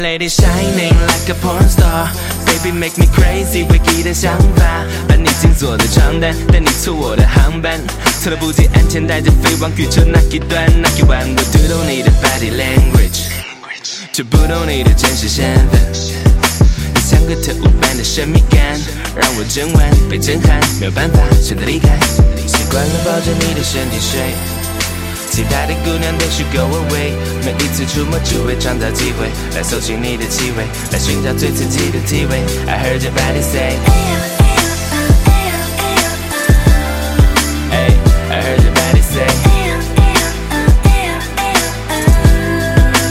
Lady shining like a porn star, baby make me crazy， 诡异的想法，把你紧锁的床单，带你坐我的航班，错了不系安全带，就飞往宇宙那一端，那一晚我读懂你的 body language， 却不懂你的真实身份。你像个特务般的神秘感，让我整晚被震撼，没有办法选择离开。习惯了抱着你的身体睡。其他的姑娘都是 go away， 每一次触摸只会创造机会，来搜寻你的气味，来寻找最刺激的体位。I heard your body say， Ay